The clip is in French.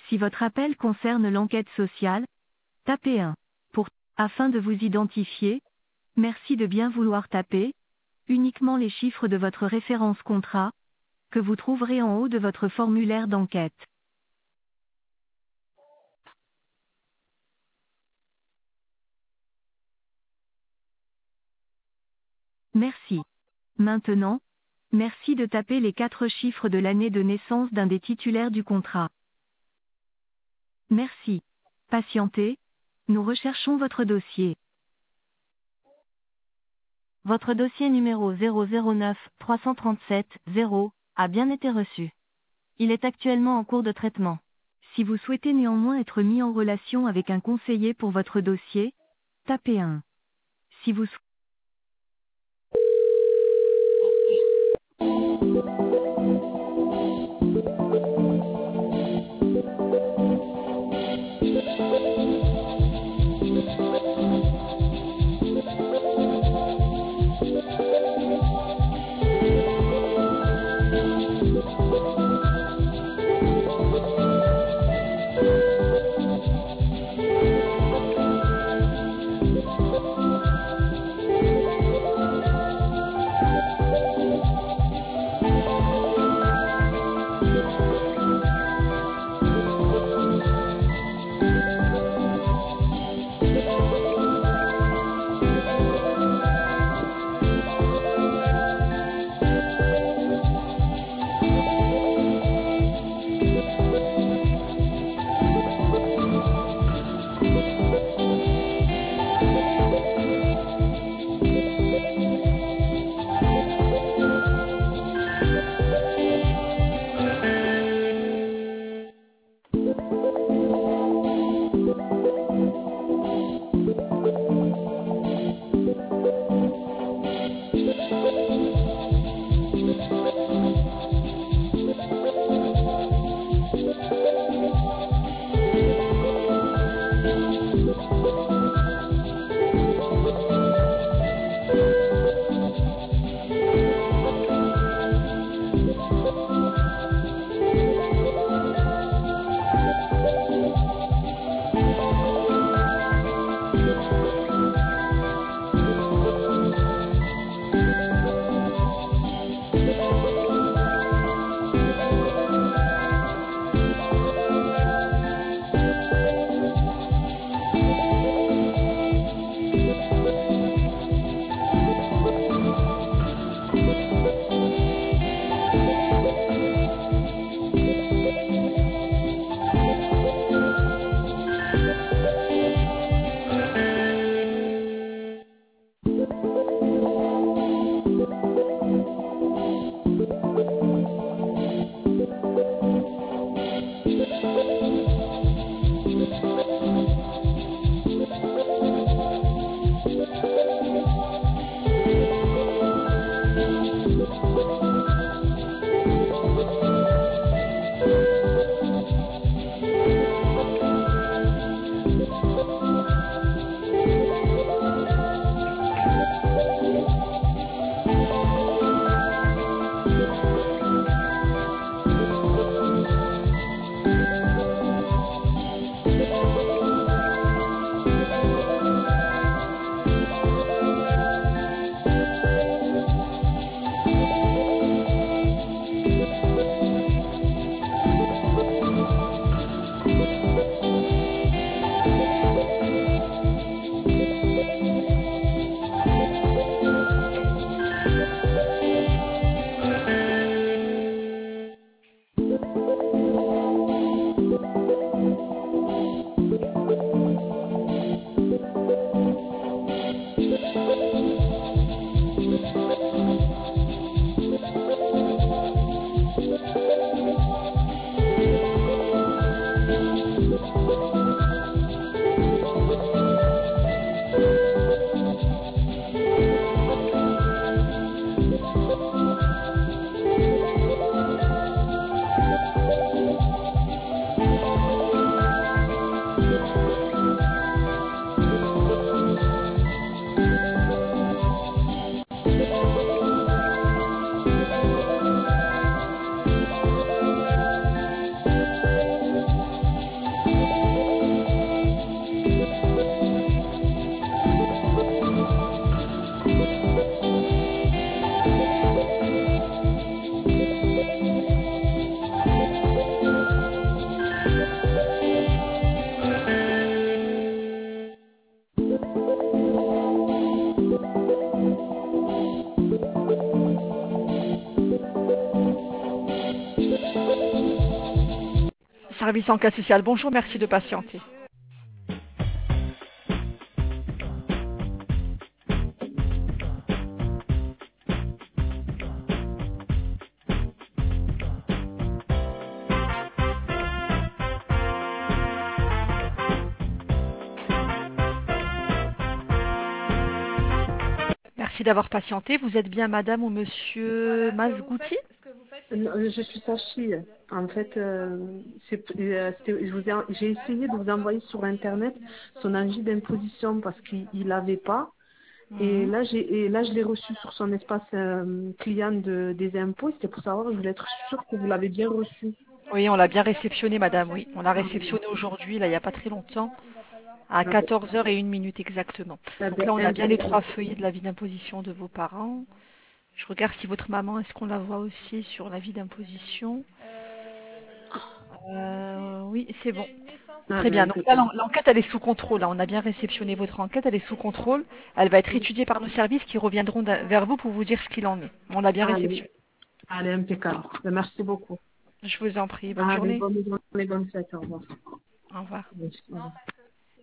Si votre appel concerne l'enquête sociale, tapez 1. Afin de vous identifier, merci de bien vouloir taper uniquement les chiffres de votre référence contrat, que vous trouverez en haut de votre formulaire d'enquête. Merci. Maintenant, merci de taper les 4 chiffres de l'année de naissance d'un des titulaires du contrat. Merci. Patientez, nous recherchons votre dossier. Votre dossier numéro 009-337-0 a bien été reçu. Il est actuellement en cours de traitement. Si vous souhaitez néanmoins être mis en relation avec un conseiller pour votre dossier, tapez 1. Si vous service enquête sociale. Bonjour, merci de patienter. Merci d'avoir patienté. Vous êtes bien madame ou monsieur Mazgouti? Non, je suis sa fille. En fait, j'ai essayé de vous envoyer sur Internet son avis d'imposition parce qu'il l'avait pas. Mhm. Et là, je l'ai reçu sur son espace client des impôts. C'était pour savoir, je voulais être sûre que vous l'avez bien reçu. Oui, on l'a bien réceptionné, madame, oui. On l'a Ah, réceptionné aujourd'hui, là, il n'y a pas très longtemps, à ah, ben, 14h01 exactement. ah, Donc ben, là, on a bien les 3 impeccable. feuillets de l'avis d'imposition de vos parents. Je regarde si votre maman, est-ce qu'on la voit aussi sur l'avis d'imposition? Oui, c'est bon. Ah, Très ben, bien. Donc là, impeccable. l'enquête, elle est sous contrôle, là. On a bien réceptionné votre enquête, elle est sous contrôle. Elle va être étudiée par nos services qui reviendront vers vous pour vous dire ce qu'il en est. On l'a bien Allez, réceptionné. allez, impeccable. Ben, merci beaucoup. Je vous en prie. Bonne Allez, journée. bonne journée, bonne fête. Au revoir. Au revoir. Merci, au revoir.